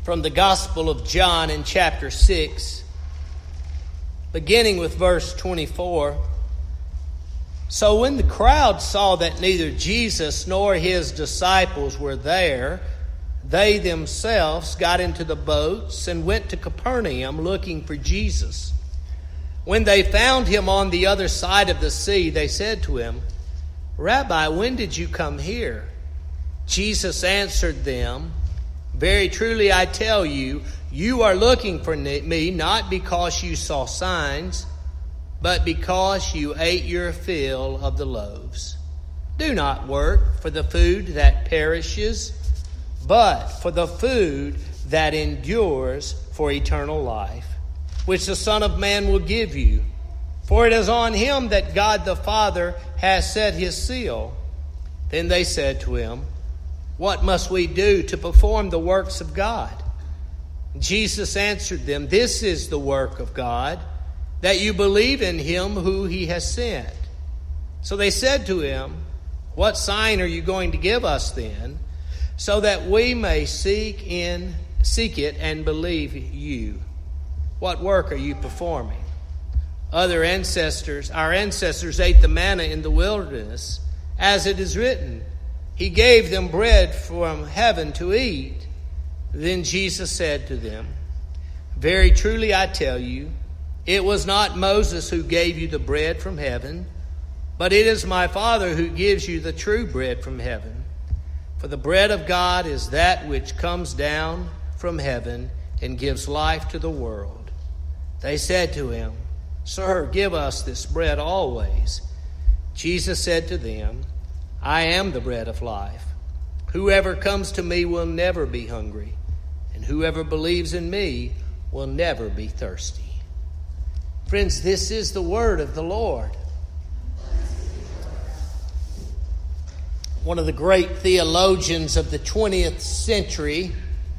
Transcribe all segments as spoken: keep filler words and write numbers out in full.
from the Gospel of John in chapter six, beginning with verse twenty-four. So when the crowd saw that neither Jesus nor his disciples were there, they themselves got into the boats and went to Capernaum looking for Jesus. When they found him on the other side of the sea, they said to him, "Rabbi, when did you come here?" Jesus answered them, "Very truly I tell you, you are looking for me not because you saw signs, but because you ate your fill of the loaves. Do not work for the food that perishes, but for the food that endures for eternal life, which the Son of Man will give you. For it is on him that God the Father has set his seal." Then they said to him, "What must we do to perform the works of God?" Jesus answered them, "This is the work of God, that you believe in him who he has sent." So they said to him, "What sign are you going to give us then, so that we may seek in seek it and believe you? What work are you performing? Other ancestors, our ancestors ate the manna in the wilderness, as it is written, he gave them bread from heaven to eat." Then Jesus said to them, "Very truly I tell you, it was not Moses who gave you the bread from heaven, but it is my Father who gives you the true bread from heaven. For the bread of God is that which comes down from heaven and gives life to the world." They said to him, "Sir, give us this bread always." Jesus said to them, "I am the bread of life. Whoever comes to me will never be hungry, and whoever believes in me will never be thirsty." Friends, this is the word of the Lord. One of the great theologians of the twentieth century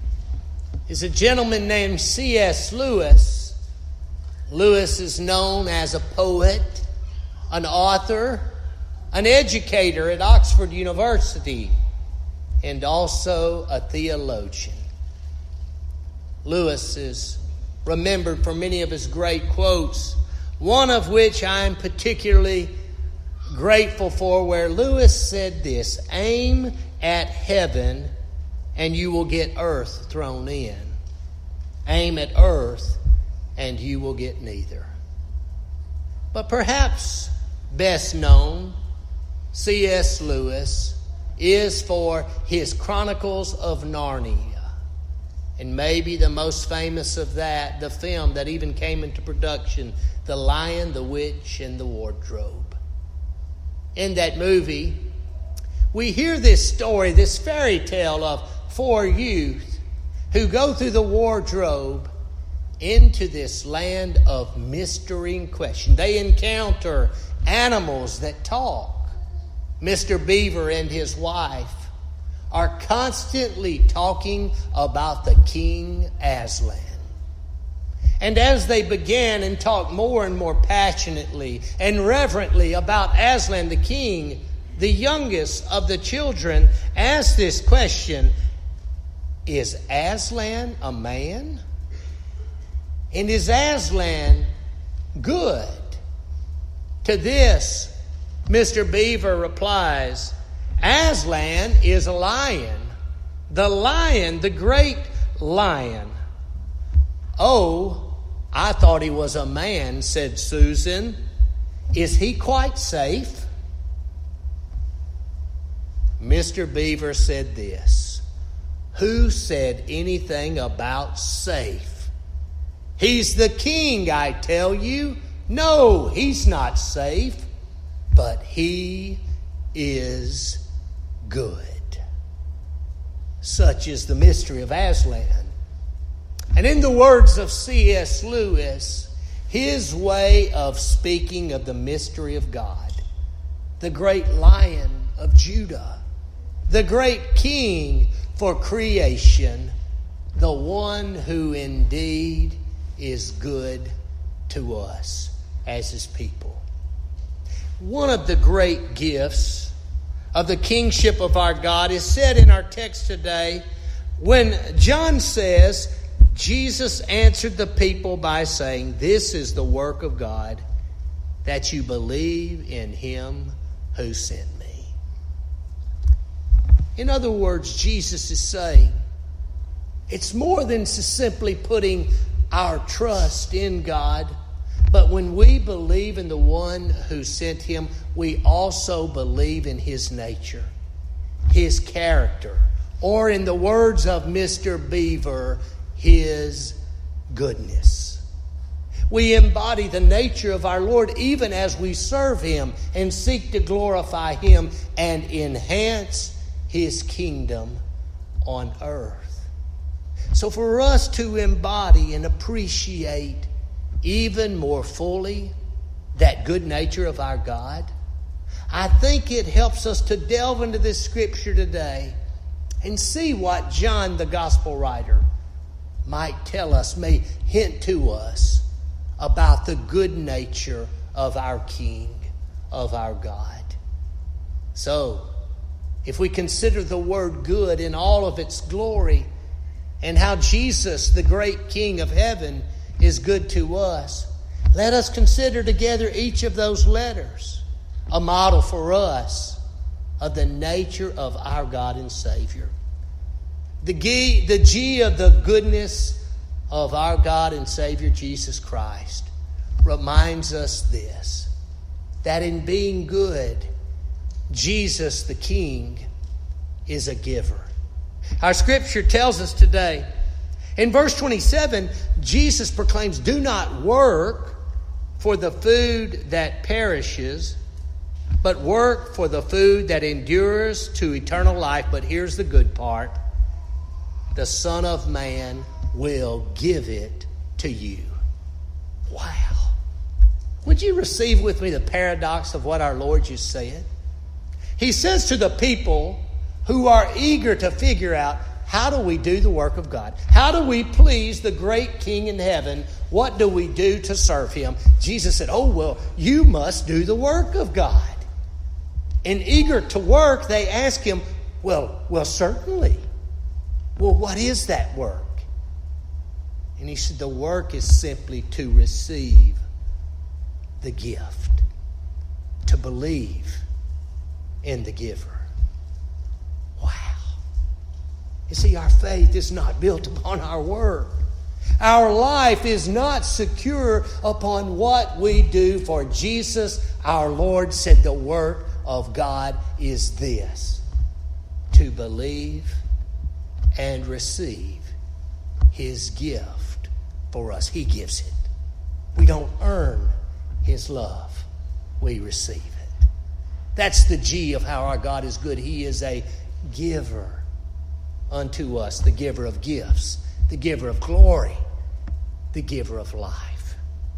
is a gentleman named C S Lewis. Lewis is known as a poet, an author, an educator at Oxford University, and also a theologian. Lewis is remembered for many of his great quotes, one of which I'm particularly grateful for, where Lewis said this, "Aim at heaven and you will get earth thrown in. Aim at earth and you will get neither." But perhaps best known, C S Lewis is for his Chronicles of Narnia. And maybe the most famous of that, the film that even came into production, The Lion, the Witch, and the Wardrobe. In that movie, we hear this story, this fairy tale of four youth who go through the wardrobe into this land of mystery and question. They encounter animals that talk. Mister Beaver and his wife are constantly talking about the King Aslan. And as they began and talked more and more passionately and reverently about Aslan the king, the youngest of the children asked this question, "Is Aslan a man? And is Aslan good?" To this, Mister Beaver replies, "Aslan is a lion, the lion, the great lion." "Oh, I thought he was a man," said Susan. "Is he quite safe?" Mister Beaver said this, "Who said anything about safe? He's the king, I tell you. No, he's not safe, but he is good." Such is the mystery of Aslan. And in the words of C S Lewis, his way of speaking of the mystery of God, the great Lion of Judah, the great King for creation, the one who indeed is good to us as his people. One of the great gifts of the kingship of our God is said in our text today When John says, Jesus answered the people by saying, "This is the work of God, that you believe in him who sent me." In other words, Jesus is saying, it's more than simply putting our trust in God, but when we believe in the one who sent him, we also believe in his nature, his character, or in the words of Mister Beaver, his goodness. We embody the nature of our Lord even as we serve him and seek to glorify him and enhance his kingdom on earth. So for us to embody and appreciate even more fully that good nature of our God, I think it helps us to delve into this scripture today and see what John, the gospel writer, might tell us, may hint to us about the good nature of our King, of our God. So, if we consider the word good in all of its glory, and how Jesus, the great King of heaven, is good to us, let us consider together each of those letters, a model for us of the nature of our God and Savior. The G, the G of the goodness of our God and Savior Jesus Christ reminds us this, that in being good, Jesus the King is a giver. Our scripture tells us today, in verse twenty-seven, Jesus proclaims, "Do not work for the food that perishes, but work for the food that endures to eternal life." But here's the good part: the Son of Man will give it to you. Wow. Would you receive with me the paradox of what our Lord just said? He says to the people who are eager to figure out, how do we do the work of God? How do we please the great King in heaven? What do we do to serve him? Jesus said, oh, well, you must do the work of God. And eager to work, they ask him, well, well, certainly. Well, what is that work? And he said, the work is simply to receive the gift, to believe in the giver. Wow. You see, our faith is not built upon our work. Our life is not secure upon what we do, for Jesus, our Lord, said the work of God is this: to believe and receive his gift for us. He gives it. We don't earn his love. We receive it. That's the G of how our God is good. He is a giver unto us, the giver of gifts, the giver of glory, the giver of life.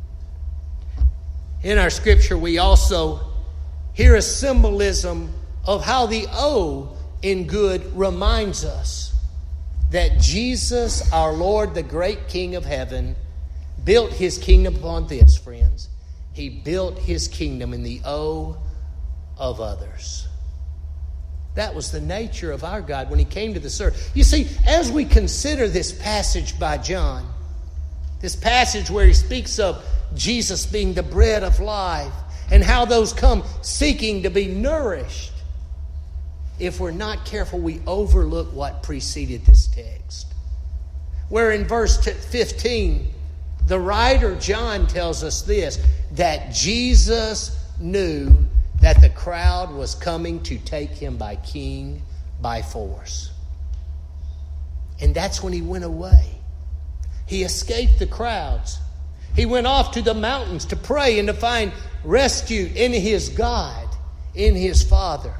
In our scripture, we also hear a symbolism of how the O in good reminds us that Jesus, our Lord, the great King of heaven, built his kingdom upon this, friends. He built his kingdom in the O of others. That was the nature of our God when he came to this earth. You see, as we consider this passage by John, this passage where he speaks of Jesus being the bread of life and how those come seeking to be nourished, if we're not careful, we overlook what preceded this text. Where in verse fifteen, the writer John tells us this, that Jesus knew that the crowd was coming to take him by king by force. And that's when he went away. He escaped the crowds. He went off to the mountains to pray and to find rescue in his God, in his Father.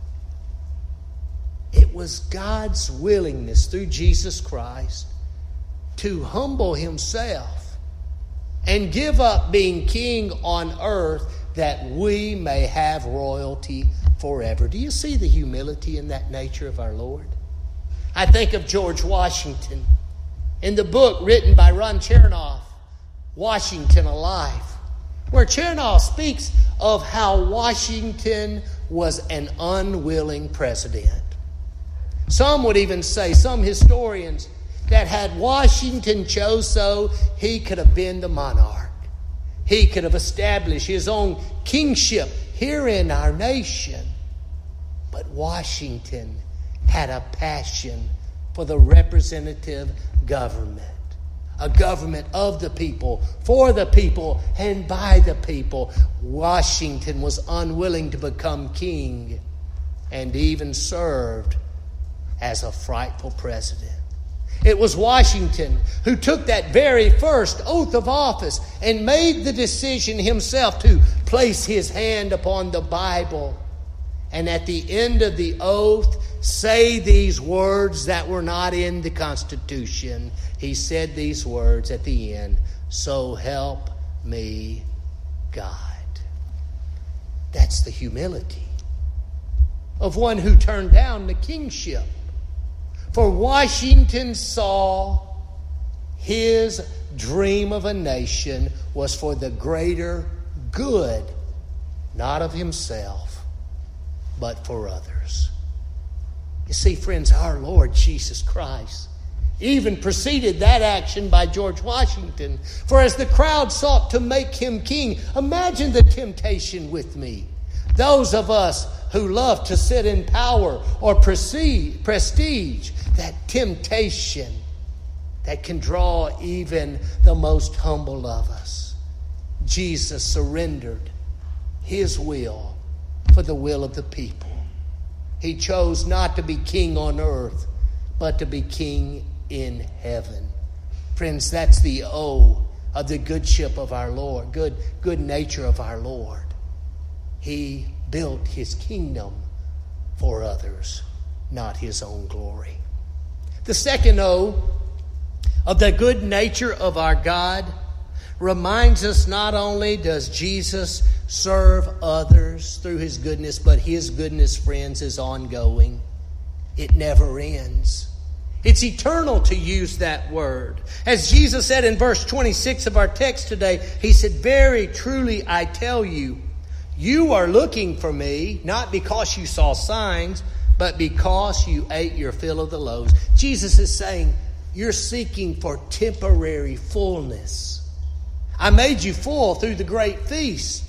It was God's willingness through Jesus Christ to humble himself and give up being king on earth that we may have royalty forever. Do you see the humility in that nature of our Lord? I think of George Washington in the book written by Ron Chernoff, Washington Alive, where Chernoff speaks of how Washington was an unwilling president. Some would even say, some historians, that had Washington chose so, he could have been the monarch. He could have established his own kingship here in our nation. But Washington had a passion for the representative government. A government of the people, for the people, and by the people. Washington was unwilling to become king and even served as a frightful president. It was Washington who took that very first oath of office and made the decision himself to place his hand upon the Bible. And at the end of the oath, say these words that were not in the Constitution. He said these words at the end, "So help me God." That's the humility of one who turned down the kingship. For Washington saw his dream of a nation was for the greater good, not of himself, but for others. You see, friends, our Lord Jesus Christ even preceded that action by George Washington. For as the crowd sought to make him king, imagine the temptation with me. Those of us who love to sit in power or prestige, that temptation that can draw even the most humble of us. Jesus surrendered his will for the will of the people. He chose not to be king on earth, but to be king in heaven. Friends, that's the O of the goodship of our Lord, good, good nature of our Lord. He built his kingdom for others, not his own glory. The second O of the good nature of our God reminds us not only does Jesus serve others through his goodness, but his goodness, friends, is ongoing. It never ends. It's eternal, to use that word. As Jesus said in verse twenty-six of our text today, he said, "Very truly I tell you, you are looking for me, not because you saw signs, but because you ate your fill of the loaves." Jesus is saying, you're seeking for temporary fullness. I made you full through the great feast,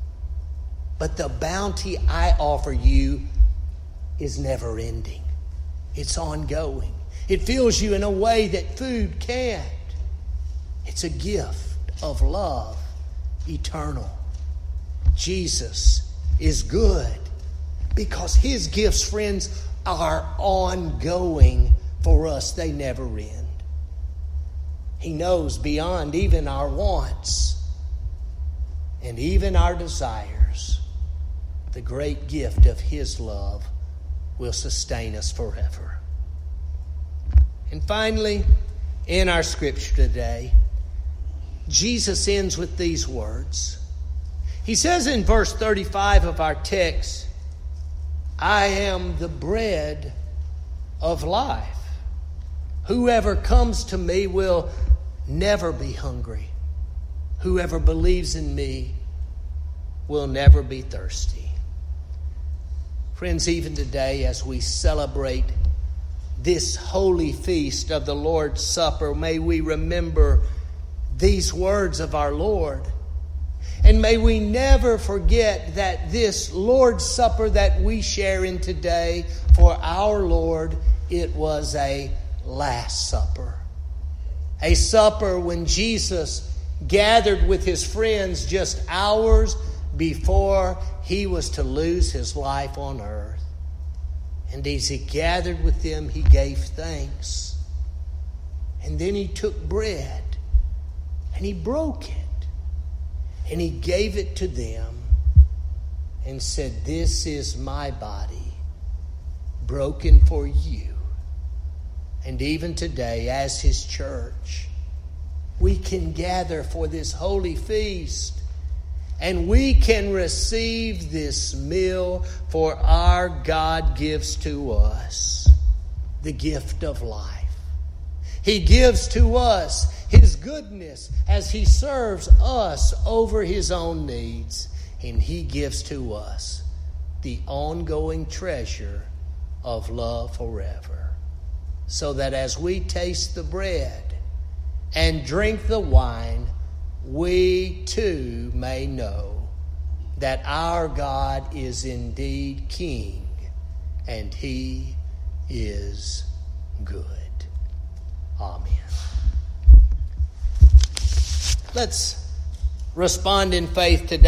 but the bounty I offer you is never ending. It's ongoing. It fills you in a way that food can't. It's a gift of love, eternal. Jesus is good because his gifts, friends, are ongoing for us. They never end. He knows beyond even our wants and even our desires. The great gift of his love will sustain us forever. And finally, in our scripture today, Jesus ends with these words. He says in verse thirty-five of our text, "I am the bread of life. Whoever comes to me will never be hungry. Whoever believes in me will never be thirsty." Friends, even today as we celebrate this holy feast of the Lord's Supper, may we remember these words of our Lord. And may we never forget that this Lord's Supper that we share in today, for our Lord, it was a Last Supper. A supper when Jesus gathered with his friends just hours before he was to lose his life on earth. And as he gathered with them, he gave thanks. And then he took bread and he broke it. And he gave it to them and said, "This is my body broken for you." And even today, as his church, we can gather for this holy feast and we can receive this meal, for our God gives to us the gift of life. He gives to us his goodness as he serves us over his own needs. And he gives to us the ongoing treasure of love forever, so that as we taste the bread and drink the wine, we too may know that our God is indeed King, and He is good. Amen. Let's respond in faith today.